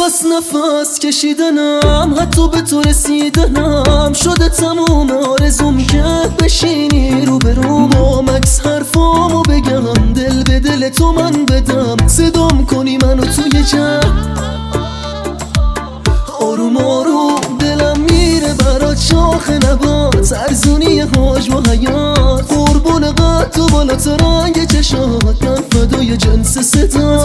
بس نفس کشیدنم حتی به تو رسیدنم شده تموم آرزوم که بشینی رو به رو با مکس حرفامو بگم دل به دل تو من بدم صدام کنی منو توی جمع آروم آروم دلم میره برات شاخ نبات ارزونی حجم و حیات قربون قد و بالات رنگ چشات من فدای جنس صدا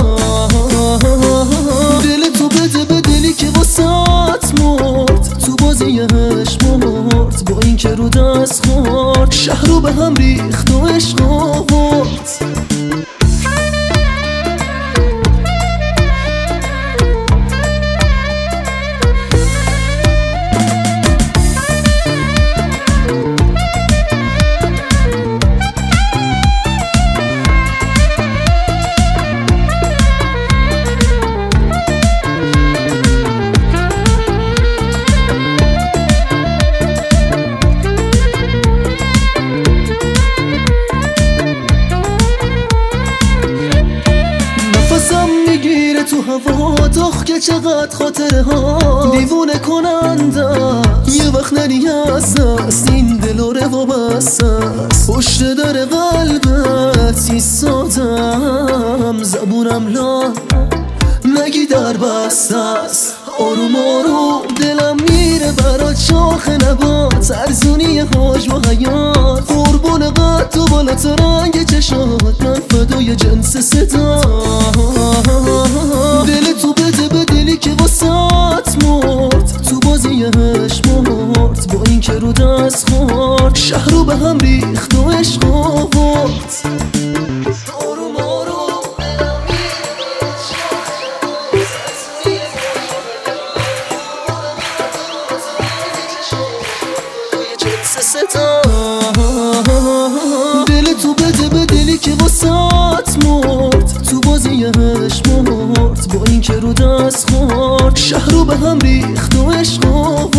دل تو بده به دلی که واسات مرد تو بازی عشق مرد با این که رو دست خورد شهر رو به هم ریخت و عشق آورد تو هوا داغ که چقدر خاطره ها دیوونه کننده یه وقت نری از دست این دل و روا بسته است پشت در قلبت ایستادم زبونم لا نگی در بسته است آروم آروم دلم میره برات شاخ نبات ارزونی حجم و حیات قربون قد و بالات رنگ چشات من فدای جنس صدا دل تو بده به دلی که واسات مرد تو بازی عشق مرد با این که رو دست خورد شهر رو به هم ریخت و عشق آورد آروم آروم دل تو بده به دلی که واسات مرد تو بازی عشق مرد با این که رو دست خورد شهر رو به هم ریخت و عشق